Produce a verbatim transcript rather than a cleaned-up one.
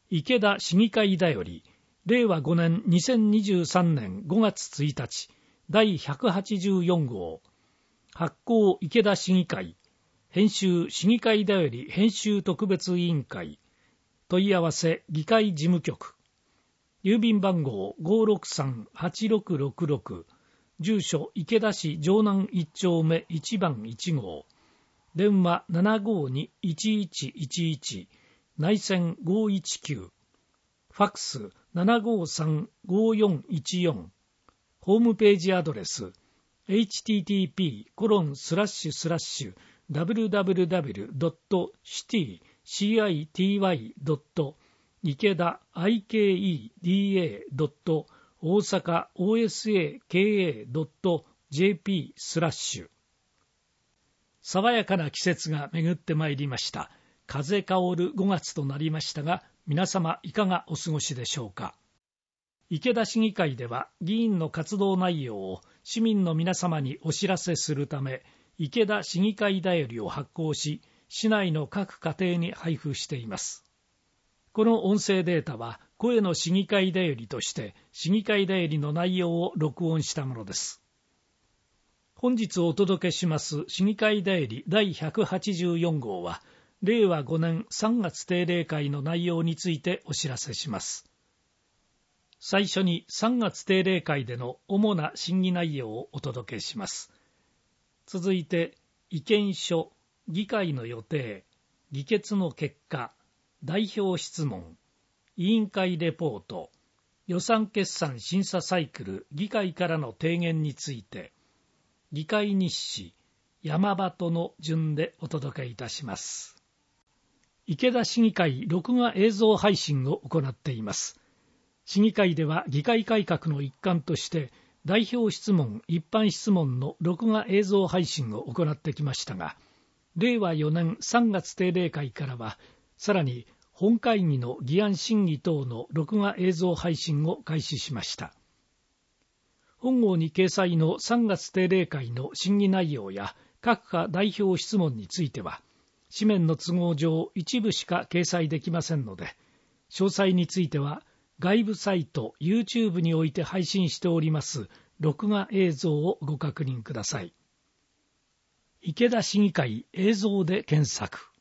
池田市議会だよりれいわごねんにせんにじゅうさんねんごがつついたちだいひゃくはちじゅうよんごう発行池田市議会編集市議会だより編集特別委員会問い合わせ議会事務局郵便番号 ごーろくさんはちろくろくろく 住所池田市城南いち丁目いちばんいちごう電話 ななごーにーいちいちいちいち 内線ごーいちきゅうファックス ななごーさんごーよんいちよん ホームページアドレス エイチティーティーピーコロンスラッシュスラッシュダブリューダブリューダブリュードットシティシティドット池田 アイケーイーディーエー ドット大阪 オーエスエーケーエー ドット ジェーピー スラッシュ爽やかな季節が巡ってまいりました。風香るごがつとなりましたが、皆様いかがお過ごしでしょうか。池田市議会では議員の活動内容を市民の皆様にお知らせするため、池田市議会だよりを発行し、市内の各家庭に配布しています。この音声データは声の市議会だよりとして市議会だよりの内容を録音したものです。本日お届けします市議会だよりだいひゃくはちじゅうよんごうはれいわごねんさんがつ定例会の内容についてお知らせします。最初にさんがつ定例会での主な審議内容をお届けします。続いて意見書、議会の予定、議決の結果、代表質問、委員会レポート、予算決算審査サイクル、議会からの提言について、議会日誌、山鳩の順でお届けいたします。池田市議会録画映像配信を行っています。市議会では議会改革の一環として、代表質問、一般質問の録画映像配信を行ってきましたが、れいわよねんさんがつ定例会からは、さらに本会議の議案審議等の録画映像配信を開始しました。本号に掲載のさんがつ定例会の審議内容や各課代表質問については、紙面の都合上一部しか掲載できませんので、詳細については外部サイト YouTube において配信しております録画映像をご確認ください。池田市議会映像で検索。